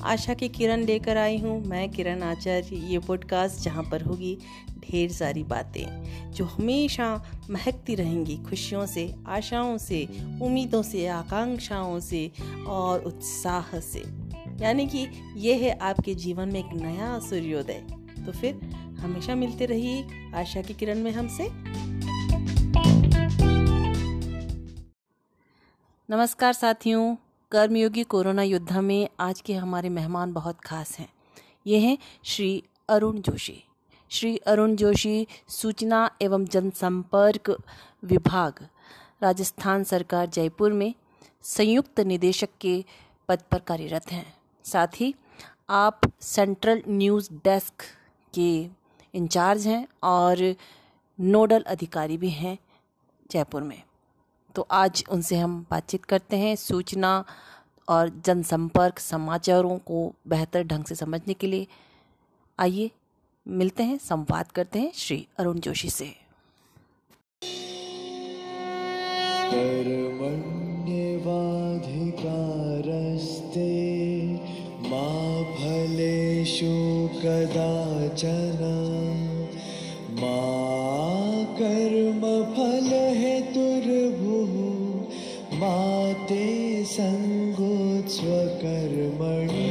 आशा की किरण लेकर आई हूँ मैं, किरण आचार्य। ये पॉडकास्ट जहाँ पर होगी ढेर सारी बातें जो हमेशा महकती रहेंगी खुशियों से, आशाओं से, उम्मीदों से, आकांक्षाओं से और उत्साह से। यानी कि ये है आपके जीवन में एक नया सूर्योदय। तो फिर हमेशा मिलते रहिए आशा की किरण में हमसे। नमस्कार साथियों, कर्मयोगी कोरोना योद्धा में आज के हमारे मेहमान बहुत खास हैं। ये हैं श्री अरुण जोशी। श्री अरुण जोशी सूचना एवं जनसंपर्क विभाग, राजस्थान सरकार, जयपुर में संयुक्त निदेशक के पद पर कार्यरत हैं। साथ ही आप सेंट्रल न्यूज़ डेस्क के इंचार्ज हैं और नोडल अधिकारी भी हैं जयपुर में। तो आज उनसे हम बातचीत करते हैं सूचना और जनसंपर्क समाचारों को बेहतर ढंग से समझने के लिए। आइए मिलते हैं, संवाद करते हैं श्री अरुण जोशी से। कर्मण्येवाधिकारस्ते मा फलेषु कदाचन मा कर्मफलहेतुर्भुः मा ते संगोत्स्वकर्मणि।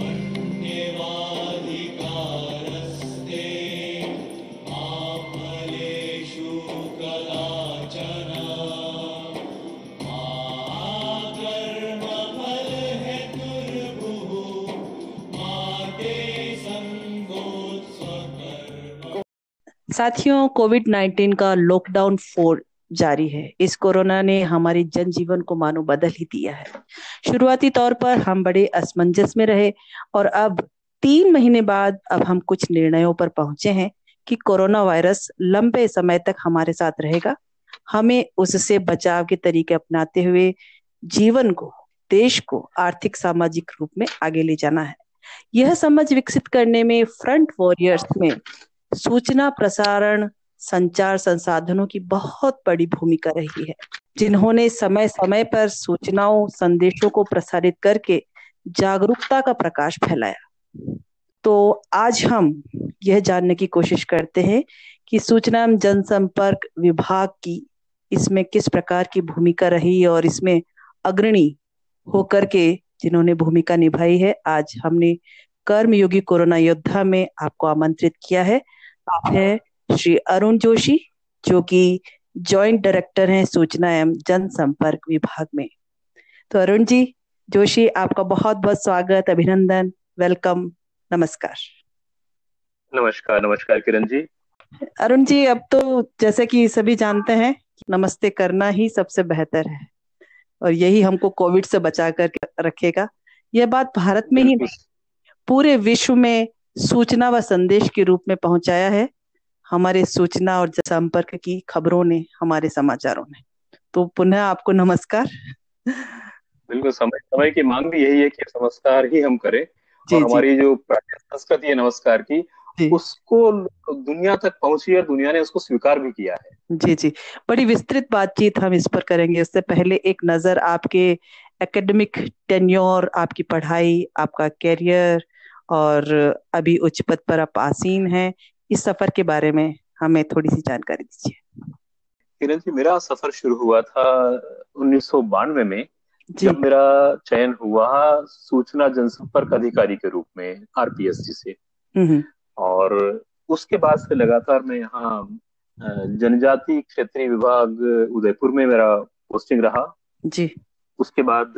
साथियों, कोविड-19 का लॉकडाउन 4 जारी है। इस कोरोना ने हमारे जनजीवन को मानो बदल ही दिया है। शुरुआती तौर पर हम बड़े असमंजस में रहे और अब 3 महीने बाद अब हम कुछ निर्णयों पर पहुंचे हैं कि कोरोना वायरस लंबे समय तक हमारे साथ रहेगा। हमें उससे बचाव के तरीके अपनाते हुए जीवन को, देश को आर्थिक सामाजिक रूप में आगे ले जाना है। यह समझ विकसित करने में फ्रंट वॉरियर्स में सूचना प्रसारण संचार संसाधनों की बहुत बड़ी भूमिका रही है, जिन्होंने समय समय पर सूचनाओं संदेशों को प्रसारित करके जागरूकता का प्रकाश फैलाया। तो आज हम यह जानने की कोशिश करते हैं कि सूचना एवं जनसंपर्क विभाग की इसमें किस प्रकार की भूमिका रही और इसमें अग्रणी होकर के जिन्होंने भूमिका निभाई है। आज हमने कर्मयोगी कोरोना योद्धा में आपको आमंत्रित किया है। आप हैं श्री अरुण जोशी, जो कि जॉइंट डायरेक्टर हैं सूचना एवं जनसंपर्क विभाग में। तो अरुण जी जोशी, आपका बहुत बहुत स्वागत, अभिनंदन, वेलकम, नमस्कार। नमस्कार किरण जी। अरुण जी, अब तो जैसे कि सभी जानते हैं, नमस्ते करना ही सबसे बेहतर है और यही हमको कोविड से बचा कर रखेगा। यह बात भारत में ही नहीं, पूरे विश्व में सूचना व संदेश के रूप में पहुंचाया है हमारे सूचना और संपर्क की खबरों ने, हमारे समाचारों ने। तो पुनः आपको नमस्कार। बिल्कुल, समय की मांग भी यही है कि नमस्कार ही हम करें और हमारी जो प्राचीन संस्कृति है नमस्कार की, उसको दुनिया तक पहुंची और दुनिया ने उसको स्वीकार भी किया है। जी, बड़ी विस्तृत बातचीत हम इस पर करेंगे। इससे पहले एक नजर आपके एकेडमिक टेन्योर, आपकी पढ़ाई, आपका कैरियर और अभी उच्च पद पर आप आसीन हैं, इस सफर के बारे में हमें थोड़ी सी जानकारी दीजिए। किरण जी, मेरा सफर शुरू हुआ था 1992 में, जब मेरा चयन हुआ सूचना जनसंपर्क अधिकारी के रूप में आरपीएससी से। और उसके बाद से लगातार मैं यहाँ जनजाति क्षेत्रीय विभाग उदयपुर में मेरा पोस्टिंग रहा जी। उसके बाद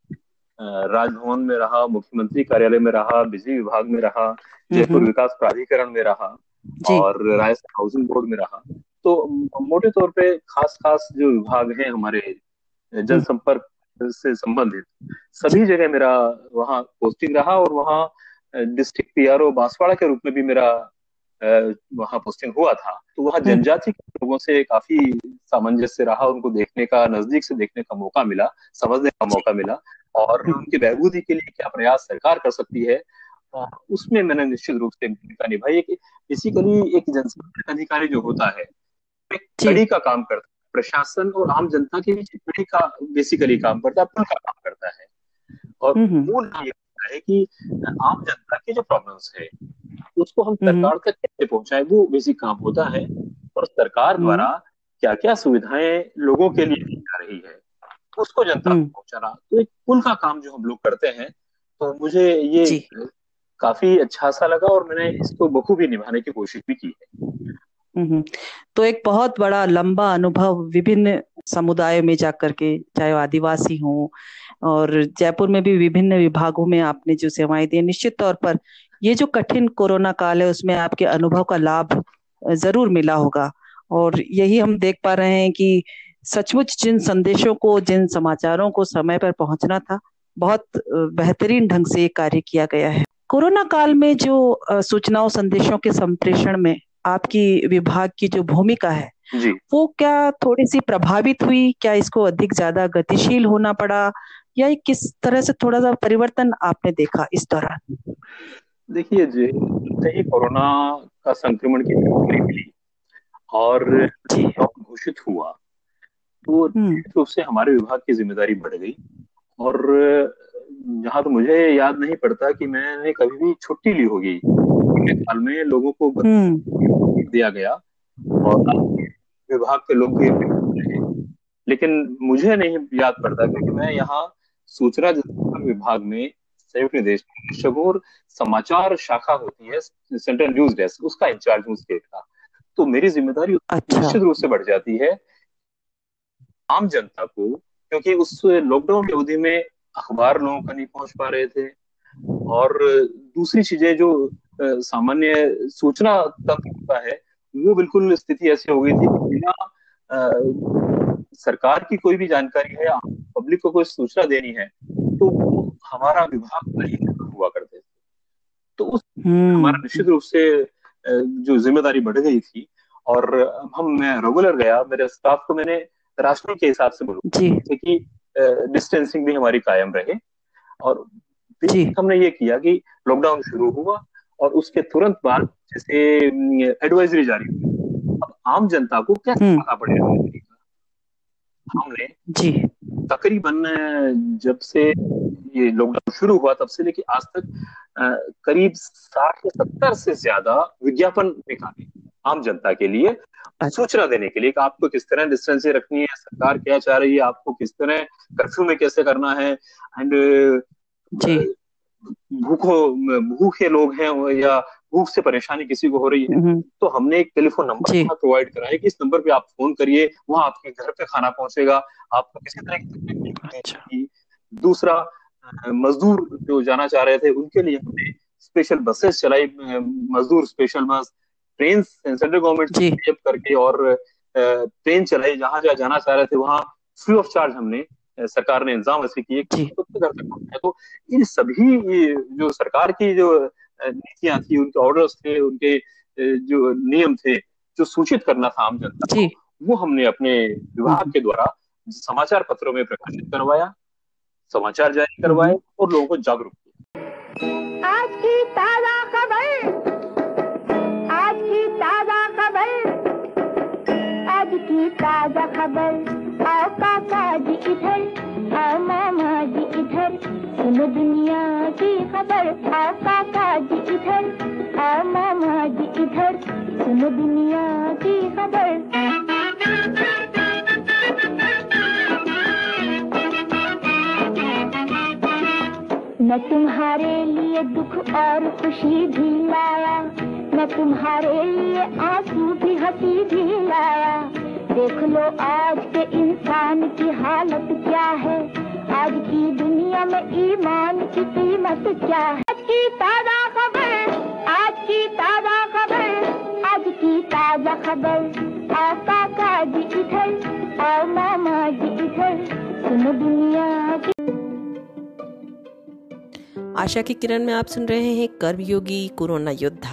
राजभवन में रहा, मुख्यमंत्री कार्यालय में रहा, बिजली विभाग में रहा, जयपुर विकास प्राधिकरण में रहा और राजस्थान हाउसिंग बोर्ड में रहा। तो मोटे तौर पे खास जो विभाग हैं हमारे जनसंपर्क से संबंधित, सभी जगह मेरा वहाँ पोस्टिंग रहा और वहाँ डिस्ट्रिक्ट पीआरओ बांसवाड़ा के रूप में भी मेरा वहाँ पोस्टिंग हुआ था। तो वहाँ जनजाति के लोगों से काफी सामंजस्य रहा, उनको देखने का, नजदीक से देखने का मौका मिला, समझने का मौका मिला और उनकी बहबूदी के लिए क्या प्रयास सरकार कर सकती है, उसमें मैंने निश्चित रूप से भूमिका निभाई। कि बेसिकली एक जनसंपर्क अधिकारी जो होता है एक कड़ी का काम करता है, प्रशासन और आम जनता के बीच कड़ी का बेसिकली काम करता है, पुल का काम करता है। और मूल ये है कि आम जनता की जो प्रॉब्लम्स है उसको हम हम्म। सरकार तक कैसे पहुंचाएं, वो बेसिक काम होता है। और सरकार हम्म। द्वारा क्या क्या सुविधाएं लोगों के लिए दी जा रही है उसको जनता तक हम्म। पहुंचाना, तो एक पुल का काम जो हम लोग करते हैं, तो मुझे ये जी। काफी अच्छा सा लगा और मैंने इसको बखूबी निभाने की कोशिश भी की है। हम्म। तो एक बहुत बड़ा लंबा अनुभव विभिन्न समुदायों में जाकर के, चाहे वो आदिवासी हो, और जयपुर में भी विभिन्न विभागों में आपने जो सेवाएं दी, निश्चित तौर पर ये जो कठिन कोरोना काल है उसमें आपके अनुभव का लाभ जरूर मिला होगा। और यही हम देख पा रहे हैं कि सचमुच जिन संदेशों को, जिन समाचारों को समय पर पहुंचना था, बहुत बेहतरीन ढंग से ये कार्य किया गया है। कोरोना काल में जो सूचनाओं संदेशों के संप्रेषण में आपकी विभाग की जो भूमिका है, जी वो क्या थोड़ी सी प्रभावित हुई? क्या इसको अधिक ज्यादा गतिशील होना पड़ा, या ये किस तरह से थोड़ा सा परिवर्तन आपने देखा इस दौरान? देखिए जी, जैसे ही कोरोना का संक्रमण की जानकारी मिली और जी। लॉकडाउन घोषित हुआ, तो हम्म। निश्चित रूप से हमारे विभाग की जिम्मेदारी बढ़ गई। और जहां तो मुझे याद नहीं पड़ता कि मैंने कभी भी छुट्टी ली होगी। पूरे साल में लोगों को घर हम्म। दिया गया और विभाग के लोग भी रहे, लेकिन मुझे नहीं याद पड़ता क्योंकि मैं यहाँ सूचना जनसंपर्क विभाग में संयुक्त निदेशक हूँ और समाचार शाखा होती है सेंट्रल न्यूज डेस्क, उसका इंचार्ज हूँ स्टेट का। तो मेरी जिम्मेदारी अच्छा। निश्चित रूप से बढ़ जाती है आम जनता को, क्योंकि उस लॉकडाउन की अवधि में अखबार लोगों का नहीं पहुंच पा रहे थे। और दूसरी चीजें जो सामान्य सूचना तंत्र होता है, वो बिल्कुल स्थिति ऐसी हो गई थी कि बिना सरकार की कोई भी जानकारी है, पब्लिक को कोई सूचना देनी है, तो वो हमारा विभाग का ही हुआ करते थे। तो उस हमारा हम्म। निश्चित रूप से जो जिम्मेदारी बढ़ गई थी। और अब हम मैं रेगुलर गया, मेरे स्टाफ को मैंने राशनिंग के हिसाब से बोलूँ, जी। जैसे कि डिस्टेंसिंग भी हमारी कायम रहे। और जी। बेसिक हमने ये किया कि लॉकडाउन शुरू हुआ और उसके तुरंत बाद जैसे एडवाइजरी जारी हुई, अब आम जनता को कैसे हम्म। आना पड़ेगा इस तरीके का। हमने जी। तकरीबन जब से ये लॉकडाउन शुरू हुआ तब से लेके आज तक करीब 60 से 70 से ज्यादा विज्ञापन निकाले आम जनता के लिए, सूचना देने के लिए कि आपको किस तरह डिस्टेंसिंग रखनी है, सरकार क्या चाह रही है, आपको किस तरह कर्फ्यू में कैसे करना है। एंड जी। भूखो भूखे लोग हैं या भूख से परेशानी किसी को हो रही है, हम्म। तो हमने एक टेलीफोन नंबर जी। वहां प्रोवाइड करा है कि इस नंबर पे आप फोन करिए, वहां आपके घर पे खाना पहुंचेगा, आपको किसी तरह की तकलीफ नहीं होने अच्छा। की। दूसरा, मजदूर जो जाना चाह रहे थे उनके लिए हमने स्पेशल बसेस चलाई, मजदूर स्पेशल बस, ट्रेन सेंट्रल गवर्नमेंट जी। से करके, और ट्रेन चलाई, जहां जहां जाना चाह रहे थे वहां फ्री ऑफ चार्ज हमने सरकार ने इंतजाम ऐसे किए कि जी। खुद के घर तक पहुंचे। तो इन सभी जो सरकार की जो नीतियां थी, उनके ऑर्डर्स थे, उनके जो नियम थे, जो सूचित करना था आम जनता जी। को, वो हमने अपने विभाग हम्म। के द्वारा समाचार पत्रों में प्रकाशित करवाया, समाचार जारी करवाए हम्म। और लोगों को जागरूक आज की ताजा खबर, आज की ताजा खबर, आज की ताजा खबर। आओ काका जी इधर, आओ मामा जी इधर, सुनो दुनिया की खबर। आओ काका जी इधर, आओ मामा जी इधर, सुनो दुनिया की खबर। मैं तुम्हारे लिए दुख और खुशी भी लाया, मैं तुम्हारे लिए आंसू भी हंसी भी लाया। देख लो आज के इंसान की हालत क्या है, आज की दुनिया में ईमान की कीमत क्या है। आज की ताजा खबर, आज की ताजा खबर, आज की ताजा खबर। आओ काका जी इधर, आओ मामा जी इधर, सुनो दुनिया की। आशा की किरण में आप सुन रहे हैं कर्मयोगी कोरोना योद्धा।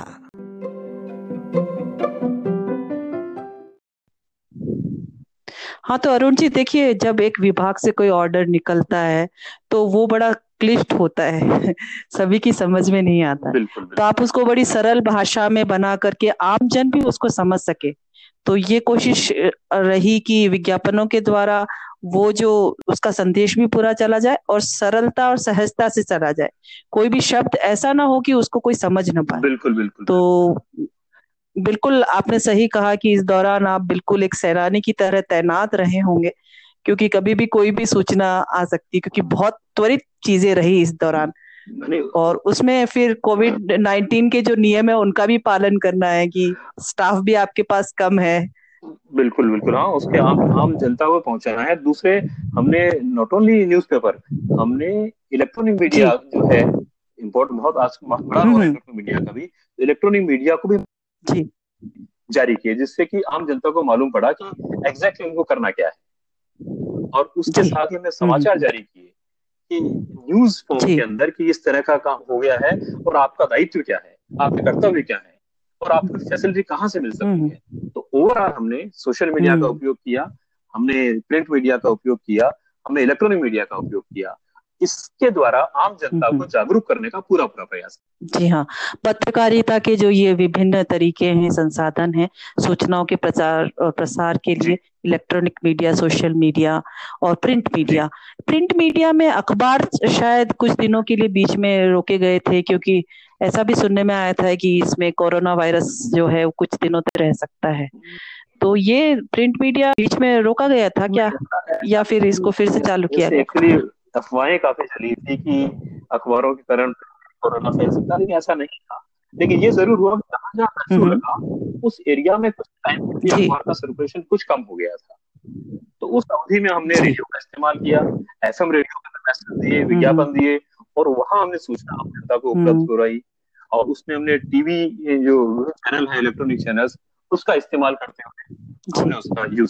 हाँ, तो अरुण जी देखिए, जब एक विभाग से कोई ऑर्डर निकलता है तो वो बड़ा क्लिष्ट होता है सभी की समझ में नहीं आता। बिल्कुल तो बिल्कुल। आप उसको बड़ी सरल भाषा में बना करके आम जन भी उसको समझ सके, तो ये कोशिश रही कि विज्ञापनों के द्वारा वो जो उसका संदेश भी पूरा चला जाए और सरलता और सहजता से चला जाए, कोई भी शब्द ऐसा ना हो कि उसको कोई समझ ना पाए। बिल्कुल बिल्कुल। तो बिल्कुल आपने सही कहा कि इस दौरान आप बिल्कुल एक सैलानी की तरह तैनात रहे होंगे, क्योंकि कभी भी कोई भी सूचना आ सकती, क्योंकि बहुत त्वरित चीजें रही इस दौरान। नहीं, और उसमें फिर कोविड-19 के जो नियम है उनका भी पालन करना है कि स्टाफ भी आपके पास कम है। बिल्कुल बिल्कुल, हाँ, उसके आम जनता को पहुंचाना है। दूसरे, हमने नॉट ओनली न्यूज़पेपर, हमने इलेक्ट्रॉनिक जी। मीडिया जो है, इम्पोर्टेंट, बहुत आज बड़ा रोल है इलेक्ट्रॉनिक मीडिया का भी। इलेक्ट्रॉनिक मीडिया को भी जी। जारी किए, जिससे कि आम जनता को मालूम पड़ा कि एग्जैक्टली उनको करना क्या है। और उसके जी। साथ ही हमने समाचार जारी किए कि न्यूज फॉर्म के जी। अंदर कि इस तरह का काम हो गया है, और आपका दायित्व क्या है, आपके कर्तव्य क्या है, और आपको फैसिलिटी कहाँ से मिल सकती हम्म। है। तो ओवरऑल हमने सोशल मीडिया का हम्म। उपयोग किया, हमने प्रिंट मीडिया का उपयोग किया, हमने इलेक्ट्रॉनिक मीडिया का उपयोग किया। इसके द्वारा आम जनता को जागरूक करने का पूरा पूरा प्रयास। जी हाँ, पत्रकारिता के जो ये विभिन्न तरीके हैं, संसाधन हैं सूचनाओं के प्रचार और प्रसार के लिए, इलेक्ट्रॉनिक मीडिया, सोशल मीडिया और प्रिंट मीडिया। प्रिंट मीडिया में अखबार शायद कुछ दिनों के लिए बीच में रोके गए थे, क्योंकि ऐसा भी सुनने में आया था कि इसमें कोरोना वायरस जो है वो कुछ दिनों तक रह सकता है। तो ये प्रिंट मीडिया बीच में रोका गया था क्या, या फिर इसको फिर से चालू किया गया? एक्चुअली अफवाहें काफी चली थी कि अखबारों के कारण कोरोना फैल सकता है, लेकिन ऐसा नहीं था। लेकिन ये जरूर हुआ कि जहां जहां कर्फ्यू लगा, उस एरिया में कुछ टाइम के लिए जी। अखबार का सर्कुलेशन कुछ कम हो गया था। तो उस अवधि में हमने रेडियो का इस्तेमाल किया, एफएम रेडियो के अंदर मैसेज दिए, विज्ञापन दिए, और वहां हमने सूचना आम जनता को उपलब्ध कराई। और उसमें हमने टीवी, जो चैनल है, इलेक्ट्रॉनिक चैनल्स, उसका इस्तेमाल करते हुए हमने उसका यूज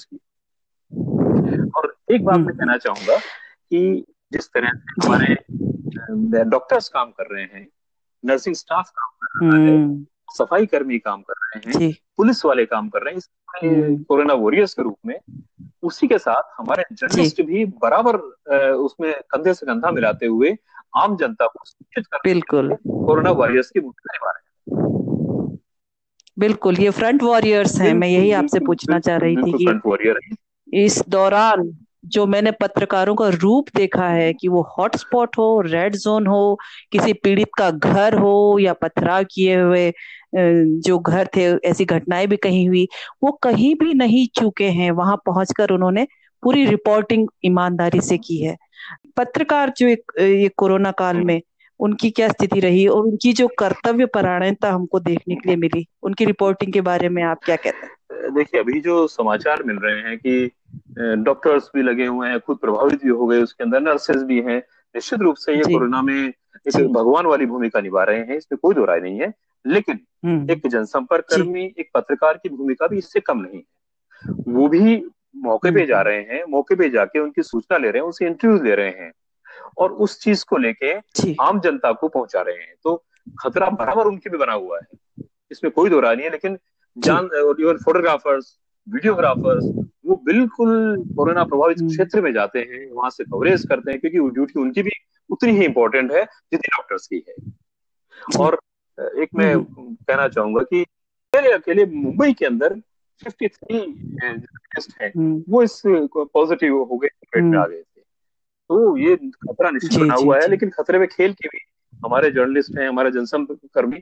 किया। और एक बात मैं कहना चाहूंगा कि जिस तरह से हमारे डॉक्टर्स काम कर रहे हैं, नर्सिंग स्टाफ काम कर रहा है, सफाई कर्मी काम कर रहे हैं, पुलिस वाले काम कर रहे हैं इसमें कोरोना वॉरियर्स के रूप में, उसी के साथ हमारे जर्नलिस्ट भी बराबर उसमें कंधे से कंधा मिलाते हुए आम जनता को सूचित कर बिल्कुल कोरोना वॉरियर्स की भूमिका निभा रहे हैं। बिल्कुल, ये फ्रंट वॉरियर्स हैं। मैं यही आपसे पूछना चाह रही थी कि फ्रंट वॉरियर इस दौरान जो मैंने पत्रकारों का रूप देखा है कि वो हॉटस्पॉट हो, रेड जोन हो, किसी पीड़ित का घर हो, या पथराव किए हुए जो घर थे, ऐसी घटनाएं भी कहीं हुई, वो कहीं भी नहीं चूके हैं। वहां पहुंचकर उन्होंने पूरी रिपोर्टिंग ईमानदारी से की है। पत्रकार जो ये कोरोना काल में उनकी क्या स्थिति रही और उनकी जो कर्तव्य परायणता हमको देखने के लिए मिली, उनकी रिपोर्टिंग के बारे में आप क्या कहते हैं? देखिए, अभी जो समाचार मिल रहे हैं कि डॉक्टर्स भी लगे हुए हैं, खुद प्रभावित भी हो गए, उसके अंदर नर्सेज भी हैं, निश्चित रूप से ये कोरोना में एक भगवान वाली भूमिका निभा रहे हैं, इसमें कोई दो राय नहीं है। लेकिन एक जनसंपर्क कर्मी, एक पत्रकार की भूमिका भी इससे कम नहीं है। वो भी मौके पे जा रहे हैं, मौके पे जाके उनकी सूचना ले रहे हैं, उनसे इंटरव्यू ले रहे हैं, और उस चीज को लेके आम जनता को पहुंचा रहे हैं। तो खतरा बराबर उनके भी बना हुआ है, इसमें कोई दो राय नहीं है। लेकिन फोटोग्राफर्स, वीडियोग्राफर्स, वो बिल्कुल कोरोना प्रभावित क्षेत्र में जाते हैं, वहां से कवरेज करते हैं, क्योंकि ड्यूटी उनकी भी उतनी ही इंपॉर्टेंट है जितनी डॉक्टर्स की है। और एक मैं कहना चाहूंगा कि अकेले मुंबई के अंदर 53 टेस्ट हैं, वो इस पॉजिटिव हो गए, में आ गए थे। तो ये खतरा निश्चित बना हुआ है, लेकिन खतरे में खेल के भी हमारे जर्नलिस्ट हैं, हमारे जनसंपर्क कर्मी,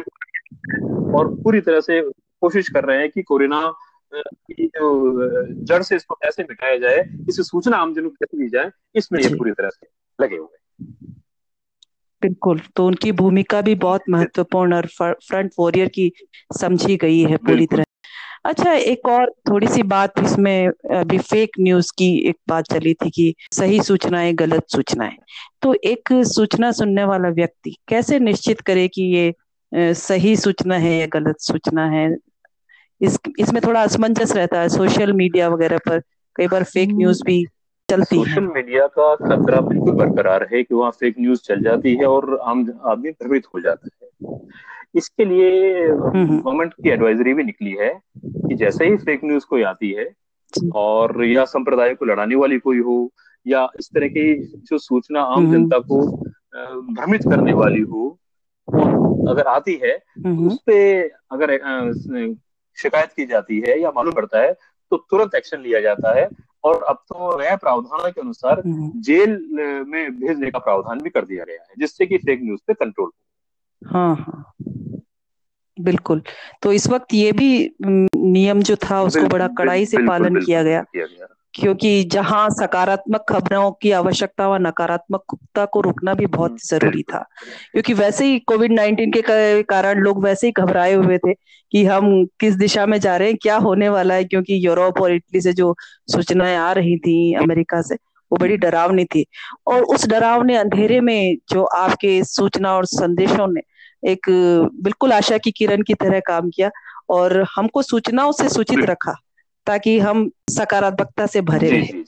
और पूरी तरह से कोशिश कर रहे हैं कि कोरोना की जो जड़ से इसको कैसे मिटाया जाए, इसे सूचना आमजन को कैसे दी जाए, इसमें ये पूरी तरह से लगे हुए हैं। बिल्कुल, तो उनकी भूमिका भी बहुत महत्वपूर्ण और फ्रंट वॉरियर की समझी गई है पूरी तरह। अच्छा, एक और थोड़ी सी बात इसमें, अभी फेक न्यूज की एक बात चली थी कि सही सूचनाएं, गलत सूचनाएं। तो एक सूचना सुनने वाला व्यक्ति कैसे निश्चित करे कि ये सही सूचना है या गलत सूचना है? इसमें थोड़ा असमंजस रहता है। सोशल मीडिया वगैरह पर कई बार फेक न्यूज भी चलती है। सोशल मीडिया का खतरा बिल्कुल बरकरार है कि वहाँ फेक न्यूज चल जाती है और आम आदमी भ्रमित हो जाता है। इसके लिए गवर्नमेंट की एडवाइजरी भी निकली है कि जैसे ही फेक न्यूज कोई आती है, और या संप्रदाय को लड़ाने वाली कोई हो, या इस तरह की जो सूचना आम जनता को भ्रमित करने वाली हो, अगर आती है, तो उस पे अगर शिकायत की जाती है या मालूम पड़ता है तो तुरंत एक्शन लिया जाता है। और अब तो नए प्रावधानों के अनुसार जेल में भेजने का प्रावधान भी कर दिया गया है, जिससे कि फेक न्यूज पे कंट्रोल। हाँ हाँ, बिल्कुल। तो इस वक्त ये भी नियम जो था उसको बड़ा कड़ाई से पालन किया गया, क्योंकि जहां सकारात्मक खबरों की आवश्यकता व नकारात्मकता को रोकना भी बहुत जरूरी था, क्योंकि वैसे ही कोविड-19 के कारण लोग वैसे ही घबराए हुए थे कि हम किस दिशा में जा रहे हैं, क्या होने वाला है, क्योंकि यूरोप और इटली से जो सूचनाएं आ रही थी, अमेरिका से, वो बड़ी डरावनी थी। और उस डरावने अंधेरे में जो आपके सूचना और संदेशों ने एक बिल्कुल आशा की किरण की तरह काम किया और हमको सूचनाओं से सूचित रखा, ताकि हम सकारात्मकता से भरे रहे।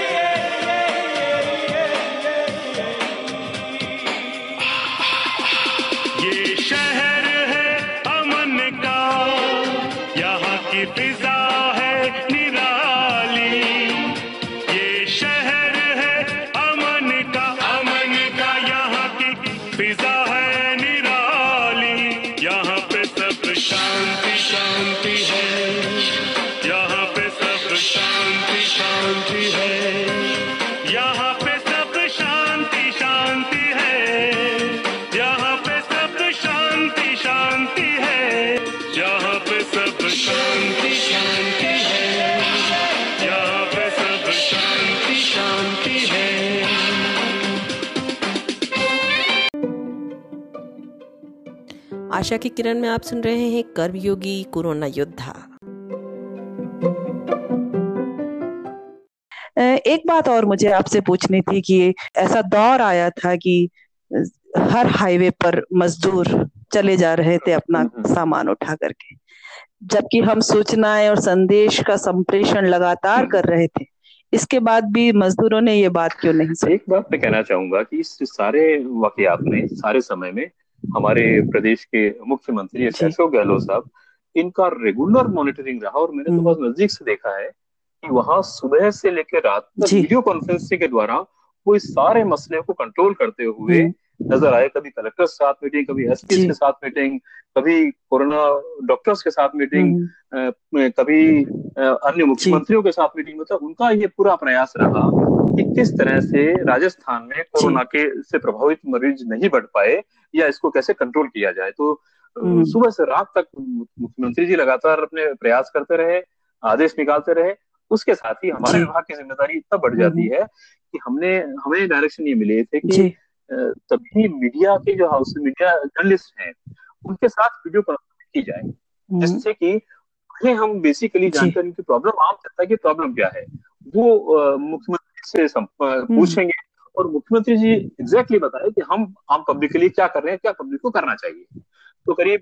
ये शहर है अमन का, यहाँ की फिजा है निराली। ये शहर है अमन का, यहाँ की फिजा है निराली। यहाँ पे सब शांति शांति है, यहाँ पे सब शांति शांति है, यहाँ पे सब शांति शांति है, यहाँ पे सब शांति शांति है, यहाँ पे सब शांति शांति है, यहाँ पे सब शांति शांति है। आशा की किरण में आप सुन रहे हैं कर्मयोगी कोरोना योद्धा। एक बात और मुझे आपसे पूछनी थी कि ऐसा दौर आया था कि हर हाईवे पर मजदूर चले जा रहे थे अपना सामान उठा करके, जबकि हम सूचनाएं और संदेश का संप्रेषण लगातार कर रहे थे। इसके बाद भी मजदूरों ने ये बात क्यों नहीं सुनी? एक बात मैं कहना चाहूंगा कि इस सारे वाकयात में, सारे समय में हमारे प्रदेश के मुख्यमंत्री अशोक गहलोत साहब, इनका रेगुलर मॉनिटरिंग रहा। और मैंने तो बहुत नजदीक से देखा है कि वहां सुबह से लेकर रात तक वीडियो कॉन्फ्रेंसिंग के द्वारा वो इस सारे मसले को कंट्रोल करते हुए नजर आए। कभी कलेक्टर के साथ मीटिंग, कभी एसपी के साथ मीटिंग, कभी कोरोना डॉक्टर्स के साथ मीटिंग, कभी अन्य मुख्यमंत्रियों के साथ मीटिंग। मतलब उनका ये पूरा प्रयास रहा कि किस तरह से राजस्थान में कोरोना के से प्रभावित मरीज नहीं बढ़ पाए या इसको कैसे कंट्रोल किया जाए। तो सुबह से रात तक मुख्यमंत्री जी लगातार अपने प्रयास करते रहे, आदेश निकालते रहे। उसके साथ ही हमारे विभाग की जिम्मेदारी इतना बढ़ जाती है कि हमें डायरेक्शन ये मिले थे कि सभी मीडिया के जो हाउस मीडिया जर्नलिस्ट हैं उनके साथ वीडियो कॉन्फ्रेंस की जाए, जिससे कि हम बेसिकली जानकर इनकी प्रॉब्लम, आम जनता की प्रॉब्लम क्या है, वो मुख्यमंत्री से पूछेंगे और मुख्यमंत्री जी एग्जैक्टली बताए कि हम आम पब्लिक के लिए क्या कर रहे हैं, क्या पब्लिक को करना चाहिए। तो करीब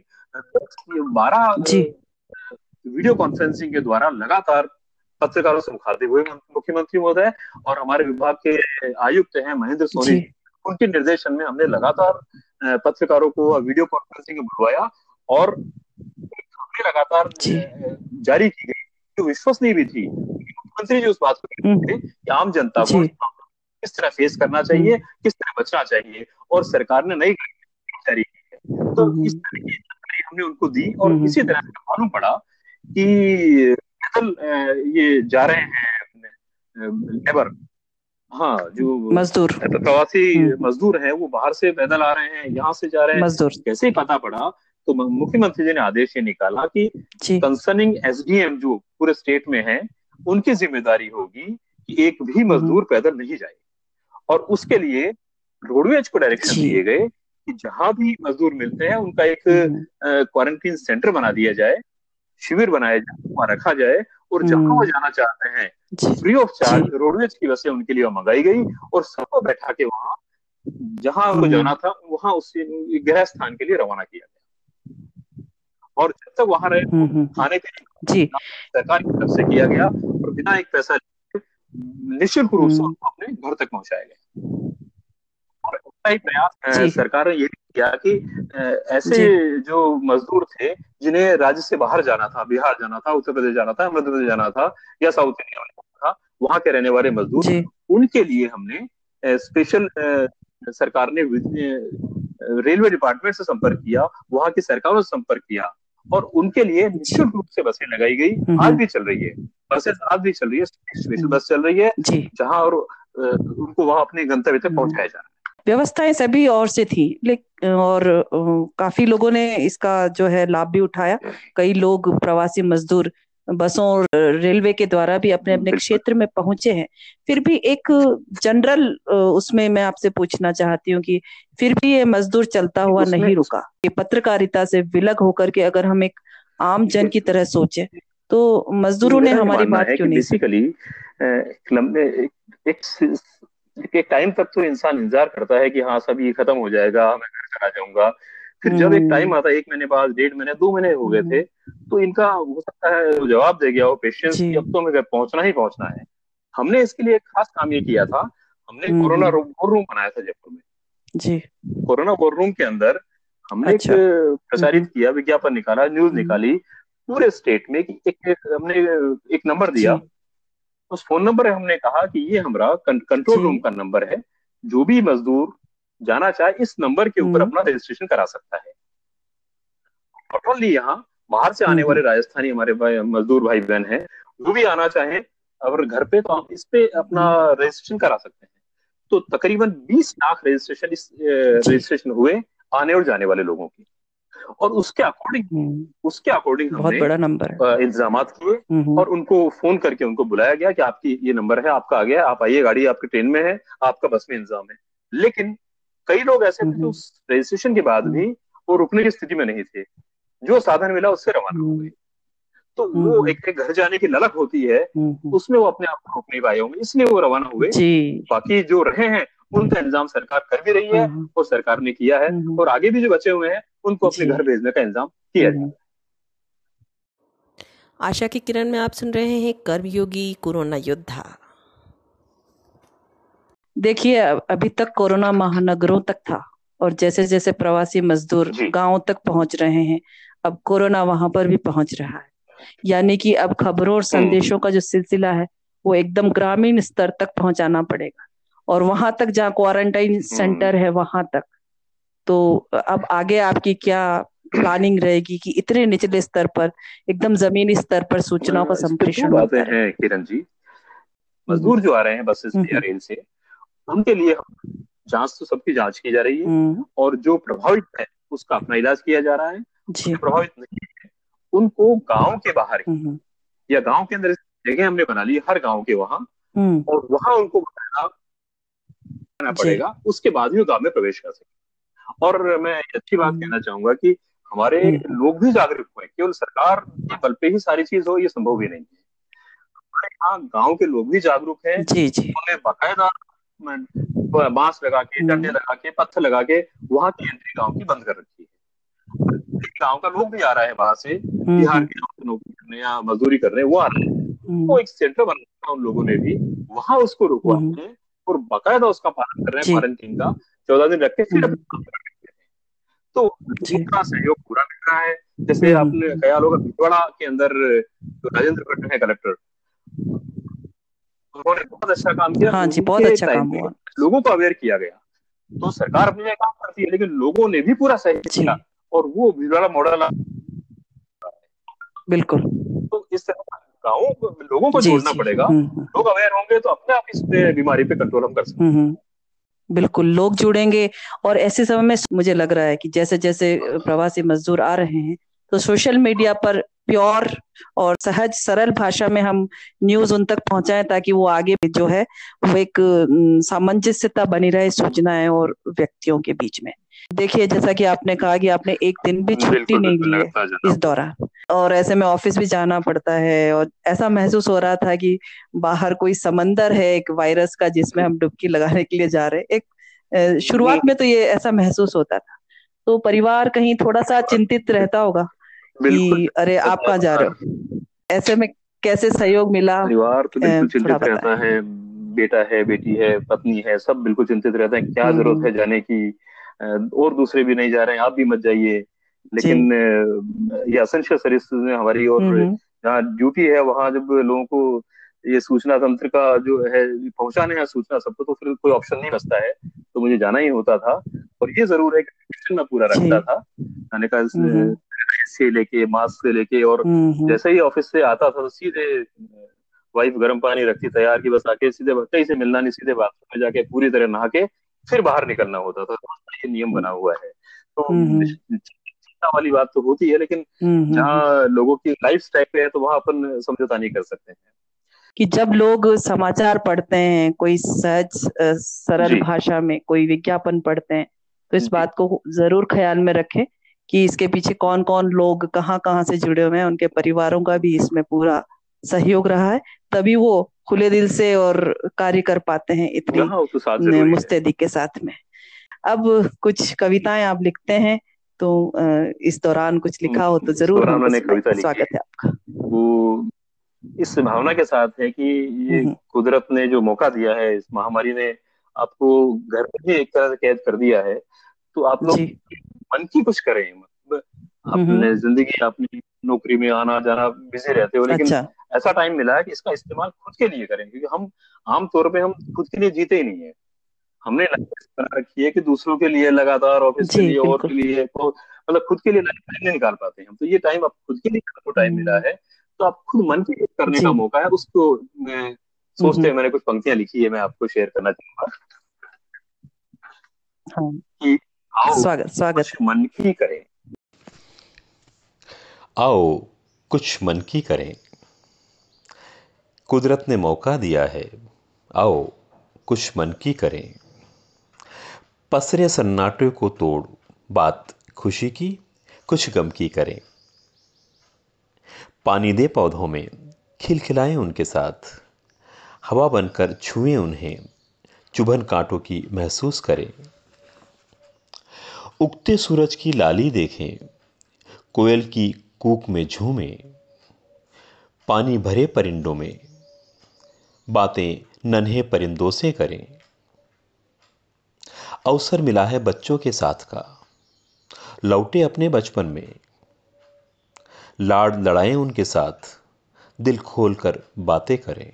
12 वीडियो कॉन्फ्रेंसिंग के द्वारा लगातार पत्रकारों से मुखातिब हुए मुख्यमंत्री महोदय और हमारे विभाग के आयुक्त हैं महेंद्र सोनी, उनके निर्देशन में हमने लगातार पत्रकारों को वीडियो कॉन्फ्रेंसिंग में बुलवाया और खबरें लगातार जारी की गई, जो विश्वसनीय भी थी। मुख्यमंत्री जी उस बात को कहते थे कि आम जनता को किस तरह फेस करना चाहिए, किस तरह बचना चाहिए, और सरकार ने नई गाइडलाइन जारी की है। तो इस तरह की जानकारी हमने उनको दी और इसी तरह से मालूम पड़ा कि ये जा रहे हैं लेबर, हाँ, जो मजदूर, प्रवासी मजदूर हैं, वो बाहर से पैदल आ रहे हैं, यहाँ से जा रहे हैं मजदूर। कैसे ही पता पड़ा तो मुख्यमंत्री जी ने आदेश ये निकाला कि कंसर्निंग एसडीएम जो पूरे स्टेट में है, उनकी जिम्मेदारी होगी कि एक भी मजदूर पैदल नहीं जाए। और उसके लिए रोडवेज को डायरेक्शन दिए गए कि जहां भी मजदूर मिलते हैं उनका एक क्वारंटीन सेंटर बना दिया जाए, शिविर बनाया जाए, वहां रखा जाए, और जहां वो जाना चाहते हैं फ्री ऑफ चार्ज रोडवेज की बसें उनके लिए मंगाई गई और सबको बैठा के वहां जहां उनको जाना था वहां उससे गृह स्थान के लिए रवाना किया गया। और जब तक वहां रहे खाने पीने सरकार की तरफ से किया गया और बिना एक पैसा निःशुल्क रूप से उनको अपने घर तक पहुंचाया गया। और उसका ही प्रयास सरकार ने ये किया कि ऐसे जो मजदूर थे जिन्हें राज्य से बाहर जाना था, बिहार जाना था, उत्तर प्रदेश जाना था, मध्य प्रदेश जाना था या साउथ इंडिया में जाना था, वहां के रहने वाले मजदूर, उनके लिए हमने स्पेशल सरकार ने रेलवे डिपार्टमेंट से संपर्क किया, वहां की सरकारों से संपर्क किया और उनके लिए निश्चित रूप से बसें लगाई गई, आज भी चल रही है, बसें आज भी चल रही है, स्पेशल बस चल रही है जहां और उनको वहां अपने गंतव्य तक पहुंचाया जा रहा है। व्यवस्थाएं सभी ओर से थी, लेकिन और काफी लोगों ने इसका जो है लाभ भी उठाया। कई लोग प्रवासी मजदूर बसों और रेलवे के द्वारा भी अपने अपने क्षेत्र में पहुंचे हैं। फिर भी एक जनरल उसमें मैं आपसे पूछना चाहती हूँ कि फिर भी ये मजदूर चलता हुआ नहीं रुका। ये पत्रकारिता से विलग होकर के अगर हम एक आम जन की तरह सोचे तो मजदूरों ने हमारी बात क्यों नहीं सुनी? बेसिकली एक टाइम तक तो इंसान इंतजार करता है कि हाँ सब ये खत्म हो जाएगा, मैं घर चला जाऊंगा। फिर जब एक टाइम आता है, 1 महीने बाद, 1.5 महीने, 2 महीने हो गए थे, तो इनका हो सकता है जवाब दे गया हो पेशेंस कि अब तो हमें घर पहुंचना ही पहुंचना है। हमने इसके लिए एक खास काम ये किया था, हमने कोरोना वॉर रूम बनाया था जयपुर में। जी। कोरोना वॉर रूम के अंदर हमने एक प्रचारित किया, विज्ञापन निकाला, न्यूज निकाली पूरे स्टेट में कि हमने एक नंबर दिया। उस फोन नंबर पे हमने कहा कि ये हमारा कंट्रोल रूम का नंबर है, जो भी मजदूर जाना चाहे इस नंबर के ऊपर अपना रजिस्ट्रेशन करा सकता है। नॉट ओनली यहाँ, बाहर से आने वाले राजस्थानी हमारे मजदूर भाई बहन हैं, वो भी आना चाहें अगर घर पे, तो आप इस पे अपना रजिस्ट्रेशन करा सकते हैं। तो तकरीबन 20 लाख रजिस्ट्रेशन हुए आने और जाने वाले लोगों की, और उसके अकॉर्डिंग बहुत बड़ा नंबर इंतजाम किए और उनको फोन करके उनको बुलाया गया कि आपकी ये नंबर है, आपका आ गया, आप आइए, गाड़ी आपकी ट्रेन में है, आपका बस में इंतजाम है। लेकिन कई लोग ऐसे थे जो रजिस्ट्रेशन के बाद भी वो रुकने की स्थिति में नहीं थे, जो साधन मिला उससे रवाना हो गए। तो वो एक घर जाने की ललक होती है, उसमें वो अपने आप को रोक नहीं पाए होंगे, इसलिए वो रवाना हुए। बाकी जो रहे हैं उनका इंतजाम सरकार कर भी रही है, और सरकार ने किया है, और आगे भी जो बचे हुए हैं उनको अपने घर भेजने का इंतजाम किया जाए। आशा की किरण में आप सुन रहे हैं कर्मयोगी कोरोना योद्धा। देखिए, अभी तक कोरोना महानगरों तक था, और जैसे जैसे प्रवासी मजदूर गांवों तक पहुंच रहे हैं, अब कोरोना वहां पर भी पहुंच रहा है। यानी कि अब खबरों और संदेशों का जो सिलसिला है वो एकदम ग्रामीण स्तर तक पहुंचाना पड़ेगा, और वहां तक जहाँ क्वारंटाइन सेंटर है वहां तक। तो अब आगे आपकी क्या प्लानिंग रहेगी कि इतने निचले स्तर पर, एकदम जमीनी स्तर पर सूचनाओं का संप्रेषण होता है? किरण जी, मजदूर जो आ रहे हैं बसेस से या रेल से, उनके लिए जांच तो सबकी जांच की जा रही है, और जो प्रभावित है उसका अपना इलाज किया जा रहा है। जो प्रभावित नहीं है उनको गांव के बाहर ही या गांव के अंदर जगह हमने बना ली, हर गांव के वहां, और वहां उनको बताना पड़ेगा, उसके बाद ही वो गांव में प्रवेश कर सके। और मैं अच्छी बात कहना चाहूंगा कि हमारे लोग भी जागरूक हुए, केवल सरकार के बल पे ही सारी चीज हो ये संभव भी नहीं है। हमारे यहाँ गांव के लोग भी जागरूक हैं, उन्होंने बाकायदा बांस लगा के, डंडे लगा के, पत्थर लगा के वहां की एंट्री गांव की बंद कर रखी है। गांव का लोग भी आ रहा है बाहर से, बिहार के लोग नौकरी करने या मजदूरी करने वो आ रहे हैं, तो एक सेंटर बना रखा उन लोगों ने भी, वहां उसको रुकवा है और बाकायदा उसका पालन कर रहे हैं, क्वारंटीन का 14 दिन रख के फिर तो उनका सहयोग पूरा मिल रहा है। जैसे आपने ख्याल होगा भिलवाड़ा के अंदर जो राजेंद्र भट्ट है कलेक्टर, उन्होंने बहुत अच्छा काम किया। हाँ जी, बहुत अच्छा काम हुआ, लोगों को अवेयर किया गया। तो सरकार अपनी जगह काम करती है, लेकिन लोगों ने भी पूरा सहयोग किया, और वो भिलवाड़ा मॉडल बिल्कुल। तो इस तरह गाँव लोगों को जोड़ना पड़ेगा, लोग अवेयर होंगे तो अपने आप इस बीमारी पे कंट्रोल हम कर सकते हैं। बिल्कुल, लोग जुड़ेंगे। और ऐसे समय में मुझे लग रहा है कि जैसे जैसे प्रवासी मजदूर आ रहे हैं, तो सोशल मीडिया पर प्योर और सहज सरल भाषा में हम न्यूज उन तक पहुंचाएं, ताकि वो आगे जो है वो एक सामंजस्यता बनी रहे सूचनाएं और व्यक्तियों के बीच में। देखिए, जैसा कि आपने कहा कि आपने एक दिन भी छुट्टी नहीं ली है इस दौरान, और ऐसे में ऑफिस भी जाना पड़ता है, और ऐसा महसूस हो रहा था कि बाहर कोई समंदर है एक वायरस का जिसमें हम डुबकी लगाने के लिए जा रहे हैं। एक शुरुआत में तो ये ऐसा महसूस होता था, तो परिवार कहीं थोड़ा सा चिंतित रहता होगा कि अरे आप कहाँ जा रहे हो। ऐसे में कैसे सहयोग मिला? परिवार तो बिल्कुल चिंतित रहता है, बेटा है, बेटी है, पत्नी है, सब बिल्कुल चिंतित रहते हैं, क्या जरूरत है जाने की, और दूसरे भी नहीं जा रहे हैं, आप भी मत जाइए। लेकिन ये एसेंशियल सर्विस में हमारी, और जहाँ ड्यूटी है वहां जब लोगों को ये सूचना तंत्र का जो है पहुंचाने है सूचना सबको, तो फिर कोई ऑप्शन नहीं बचता है, तो मुझे जाना ही होता था। और ये जरूर है कि मैं पूरा रखता था, जाने का से लेके मास्क से लेके, और जैसे ही ऑफिस से आता था तो सीधे वाइफ गर्म पानी रखती तैयार की, बस आके सीधे कहीं से मिलना नहीं, सीधे बाथरूम में जाके पूरी तरह नहा के फिर बाहर निकलना होता था। तो ये नियम बना हुआ है। तो चिंता वाली बात तो होती है, लेकिन जहाँ लोगों की लाइफ स्टाइल पे है तो वहां अपन समझौता नहीं कर सकते हैं। कि जब लोग समाचार पढ़ते हैं, कोई सहज सरल जी भाषा में कोई विज्ञापन पढ़ते हैं, तो इस जी बात को जरूर ख्याल में रखें कि इसके पीछे कौन कौन लोग कहाँ कहाँ से जुड़े हुए हैं, उनके परिवारों का भी इसमें पूरा सहयोग रहा है, तभी वो खुले दिल से और कार्य कर पाते हैं इतनी हाँ, वो तो साथ जरूरी है। मुस्तैदी के साथ में। अब कुछ कविताएं आप लिखते हैं, तो इस दौरान कुछ लिखा हो तो इस जरूर दौरान हमको मैंने सुनाइए। कविता लिखी स्वागत है आपका। वो इस भावना के साथ है कि ये कुदरत ने जो मौका दिया है, इस महामारी ने आपको घर में ही एक तरह से कैद कर दिया है, तो आप लोग जी मन की कुछ करें। मतलब अपने जिंदगी, अपनी नौकरी में आना जाना बिजी रहते हो, लेकिन अच्छा ऐसा टाइम मिला है कि इसका इस्तेमाल खुद के लिए करें, क्योंकि हम आमतौर पे हम खुद के लिए जीते ही नहीं है। हमने लाइफ बना रखी है कि दूसरों के लिए लगातार, ऑफिस के जी लिए और बिल्कुल। के लिए, तो मतलब खुद के लिए लाइफ टाइम नहीं निकाल पाते हम। तो ये टाइम, आप खुद के लिए आपको टाइम मिला है, तो आप खुद मन की चीज करने जी का मौका है। उसको मैं सोचते हैं, मैंने कुछ पंक्तियां लिखी है, मैं आपको शेयर करना चाहूंगा हाँ कि आओ स्वागत स्वागत कुछ मन की करें। आओ कुछ मन की करें, कुदरत ने मौका दिया है, आओ कुछ मन की करें। पसरे सन्नाटे को तोड़ बात खुशी की, कुछ गम की करें। पानी दे पौधों में, खिलखिलाएं उनके साथ, हवा बनकर छुएं उन्हें, चुभन कांटों की महसूस करें। उगते सूरज की लाली देखें, कोयल की कूक में झूमें, पानी भरे परिंदों में बातें नन्हे परिंदों से करें। अवसर मिला है बच्चों के साथ का, लौटे अपने बचपन में, लाड लड़ाएं उनके साथ, दिल खोलकर बातें करें।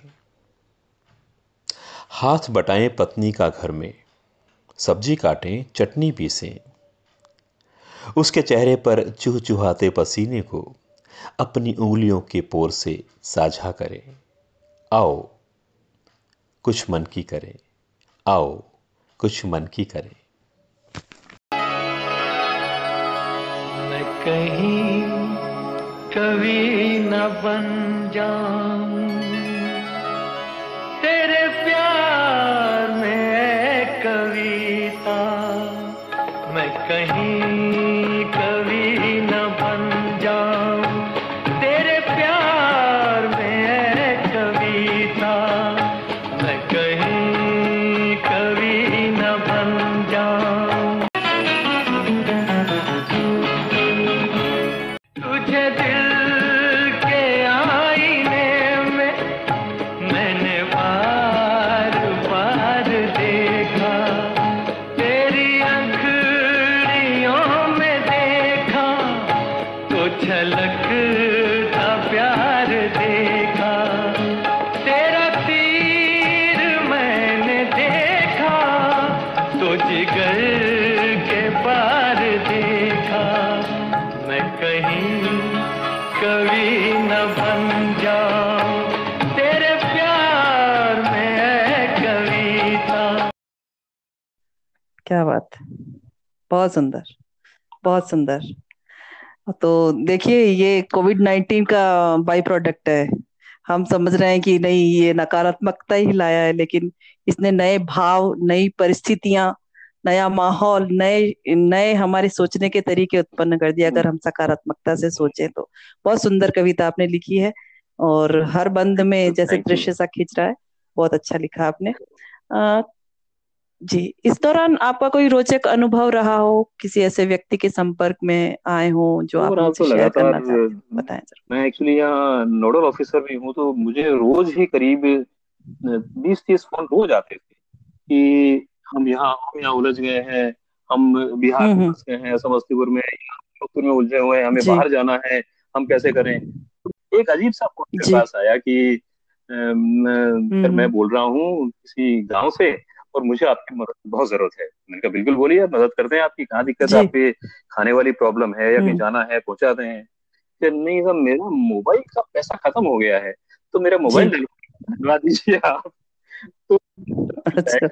हाथ बटाएं पत्नी का घर में, सब्जी काटें चटनी पीसें, उसके चेहरे पर चुहचुहाते पसीने को अपनी उंगलियों के पोर से साझा करें। आओ कुछ मन की करें, आओ कुछ मन की करें। मैं कहीं कभी न बन जाऊं तेरे प्यार में कविता, मैं कहीं कभी न बन जाऊं तेरे प्यार में कविता, मैं कहीं कभी न बन जाऊं। तुझे दिल के आईने में मैंने बार बार देखा, तेरी अंखड़ियों में देखा तो छलकता प्यार देखा, तेरा तीर मैंने देखा तो जिगर के पार देखा, मैं कहीं कभी न बन जाऊं तेरे प्यार में कविता। क्या बात है, बहुत सुंदर बहुत सुंदर। तो देखिए, ये कोविड-19 का बाई प्रोडक्ट है। हम समझ रहे हैं कि नहीं, ये नकारात्मकता ही लाया है, लेकिन इसने नए भाव, नई परिस्थितियां, नया माहौल, नए नए हमारे सोचने के तरीके उत्पन्न कर दिए, अगर हम सकारात्मकता से सोचें तो। बहुत सुंदर कविता आपने लिखी है, और हर बंद में जैसे थैंक यू। दृश्य सा खींच रहा है। बहुत अच्छा लिखा आपने। जी, इस दौरान आपका कोई रोचक अनुभव रहा हो, किसी ऐसे व्यक्ति के संपर्क में आए हो जो आप ओवरऑल हमसे तो शेयर लगातार, करना चाहते हैं, बताएं जरा। मैं एक्चुअली यहाँ नोडल ऑफिसर भी हूँ, तो मुझे रोज ही करीब 20-30 फोन रोज आते थे कि हम यहाँ उलझ गए हैं, हम बिहार में हम्म। फंस गए हैं, समस्तीपुर में, जोधपुर में उलझे हुए हैं, हमें जी बाहर जाना है, हम कैसे करें। तो एक अजीब सा फोन मेरे जी। पास आया कि सर मैं हम्म। बोल रहा हूँ किसी गांव से, और मुझे आपकी मदद की बहुत जरूरत है। मैंने कहा बिल्कुल बोलिए, मदद करते हैं आपकी, कहाँ दिक्कत है, जी आपके खाने वाली प्रॉब्लम है या कहीं जाना है पहुंचाते हैं कि नहीं साहब मेरा मोबाइल का पैसा खत्म हो गया है तो मेरा मोबाइल जी। दिलवा दीजिए आप। तो अच्छा।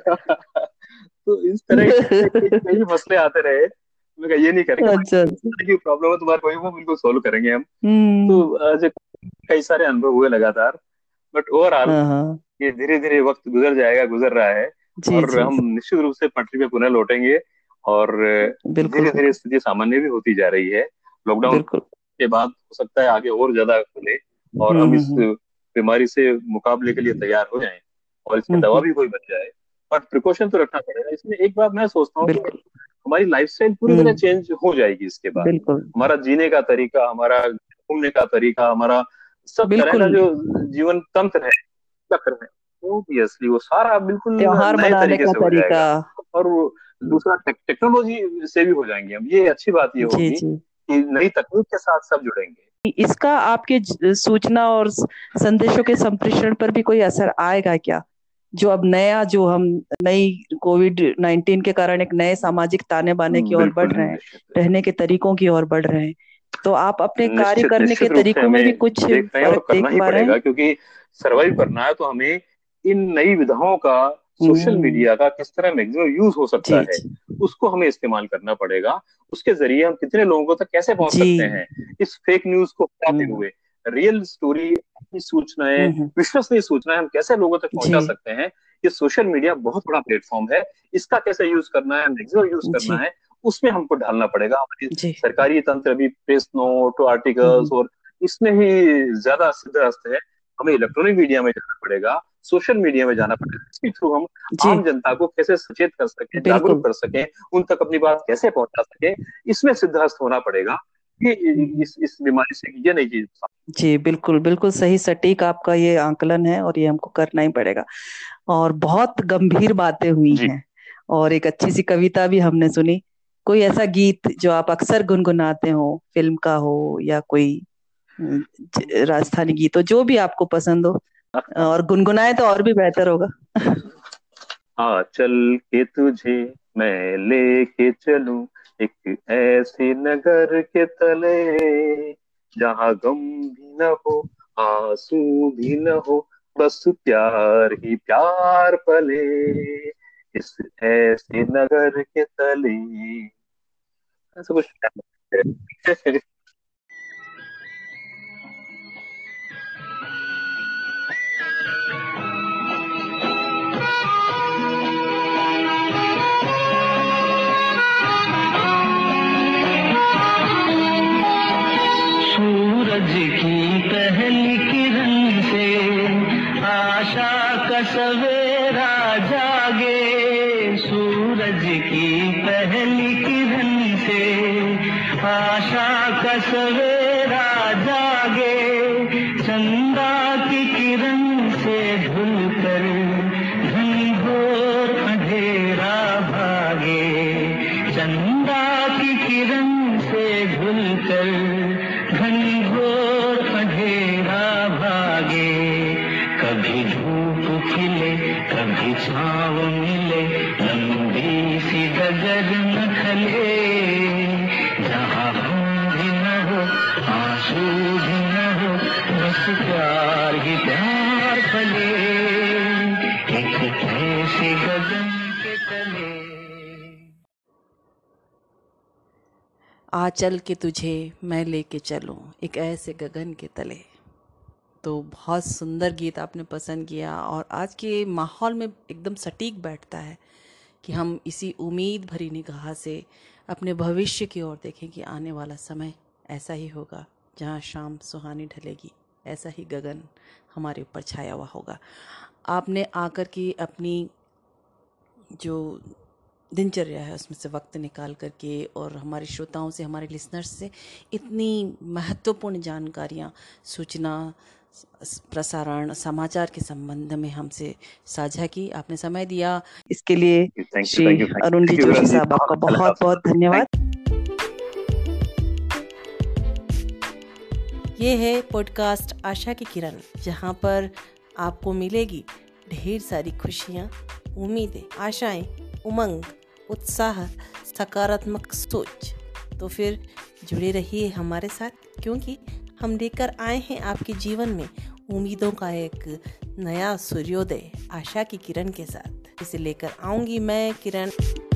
तो इस तरह के कई मसले आते रहे। मैं कहा ये नहीं करेंगे अच्छा अच्छा। की प्रॉब्लम है तुम्हारे कोई वो बिल्कुल सोल्व करेंगे हम। तो हम्म। आज कई सारे अनुभव हुए लगातार, बट ओवरऑल हाँ हाँ। ये धीरे धीरे वक्त गुजर जाएगा, गुजर रहा है, जी और जी हम निश्चित रूप से पटरी पे पुनः लौटेंगे। और बिल्कुल धीरे धीरे स्थिति सामान्य भी होती जा रही है। लॉकडाउन बिल्कुल। के बाद हो सकता है आगे और ज्यादा खुले और हम इस हम्म। बीमारी से मुकाबले के लिए तैयार हो जाएं और इसकी दवा हम्म। भी कोई बन जाए। पर प्रिकॉशन तो रखना पड़ेगा। इसमें एक बात मैं सोचता हूँ कि बिल्कुल। हमारी लाइफस्टाइल पूरी तरह हम्म। चेंज हो जाएगी इसके बाद। बिल्कुल हमारा जीने का तरीका, हमारा घूमने का तरीका, हमारा सब तरह का बिल्कुल। जो जीवन तंत्र है, चक्र है, ऑब्वियसली वो सारा बिल्कुल त्योहार नए मनाने तरीके का से हो तरीका। जाएगा। और वो दूसरा टेक्नोलॉजी से भी हो जाएंगे हम। ये अच्छी बात ये जी होगी जी। कि नई तकनीक के साथ सब जुड़ेंगे। इसका आपके सूचना और संदेशों के संप्रेषण पर भी कोई असर आएगा क्या? जो अब नया, जो हम नई कोविड-19 के कारण एक नए सामाजिक ताने बाने की ओर बढ़ बिल्कुल रहे हैं, निश्चित रहने के तरीकों की ओर बढ़ रहे हैं, तो आप अपने कार्य निश्चित करने के निश्चित रूप से तरीकों में भी हमें कुछ देख रहे हैं और फर्क करना देख ही पा रहे हैं? पड़ेगा, क्योंकि सरवाइव करना है तो हमें इन नई विधाओं का, सोशल हम्म। मीडिया का किस तरह मैक्सिमम यूज हो सकता जी है जी उसको हमें इस्तेमाल करना पड़ेगा। उसके जरिए हम कितने लोगों तक कैसे पहुंच जी। सकते हैं, इस फेक न्यूज को हटाते हम्म हुए रियल स्टोरी, सूचनाएं, हम्म। विश्वसनीय सूचनाएं हम कैसे लोगों तक जी पहुंचा सकते हैं। ये सोशल मीडिया बहुत बड़ा प्लेटफॉर्म है, इसका कैसे यूज करना है, मैक्सिमम यूज करना जी है, उसमें हमको ढालना पड़ेगा। हमारी जी। सरकारी तंत्र भी प्रेस नोट, आर्टिकल्स हम्म। और इसमें ही ज्यादा सिद्धहस्त है। हमें इलेक्ट्रॉनिक मीडिया में जाना पड़ेगा, सोशल मीडिया में जाना पड़ेगा। इसके थ्रू हम जी आम जनता को कैसे सचेत कर सकें, जागरूक बिल्कुल। कर सकें, उन तक अपनी बात कैसे पहुंचा सकें, इसमें सिद्धहस्त होना पड़ेगा कि हम्म। इस बीमारी से ये नहीं चीज। जी बिल्कुल बिल्कुल सही सटीक आपका ये आंकलन है और ये हमको करना ही पड़ेगा। और बहुत गंभीर बातें हुई जी हैं और एक अच्छी सी कविता भी हमने सुनी। कोई ऐसा गीत जो आप अक्सर गुनगुनाते हो, फिल्म का हो या कोई राजस्थानी गीत हो, जो भी आपको पसंद हो, और गुनगुनाए तो और भी बेहतर होगा। हाँ चल के तुझे मैं लेके चलूं एक ऐसे नगर के तले, जहाँ गम भी न हो, आंसू भी न हो, बस प्यार ही प्यार पले, इस ऐसे नगर के तले। ऐसा कुछ सूरज की पहली किरण से आशा का सवेरा जागे, सूरज की पहली किरण से आशा का सवेरा जागे, चंदा की किरण से ढलकर घनघोर अंधेरा भागे, चंदा की किरण से ढलकर घनघोर अंधेरा भागे, कभी धूप खिले कभी छाँव मिले, लंबी सी डगर न खले, जहाँ हम भी न हो आंसू भी न हो, बस प्यार ही प्यार फले, एक ऐसे गगन के तले। आ चल के तुझे मैं लेके चलूं एक ऐसे गगन के तले। तो बहुत सुंदर गीत आपने पसंद किया और आज के माहौल में एकदम सटीक बैठता है कि हम इसी उम्मीद भरी निगाह से अपने भविष्य की ओर देखें कि आने वाला समय ऐसा ही होगा जहाँ शाम सुहानी ढलेगी, ऐसा ही गगन हमारे ऊपर छाया हुआ होगा। आपने आकर के अपनी जो दिनचर्या है उसमें से वक्त निकाल करके और हमारे श्रोताओं से, हमारे लिसनर्स से इतनी महत्वपूर्ण जानकारियाँ, सूचना, प्रसारण, समाचार के संबंध में हमसे साझा की। आपने समय दिया, इसके लिए thank Shri you Arun ji thank you Joshi Viral ji, साहब आपका अच्छा लगा बहुत आपसे बहुत बात। धन्यवाद। ये है पॉडकास्ट आशा की किरण, जहाँ पर आपको मिलेगी ढेर सारी खुशियाँ, उम्मीदें, आशाएं, उमंग, उत्साह, सकारात्मक सोच। तो फिर जुड़े रहिए हमारे साथ, क्योंकि हम लेकर आए हैं आपके जीवन में उम्मीदों का एक नया सूर्योदय आशा की किरण के साथ। इसे लेकर आऊंगी मैं किरण।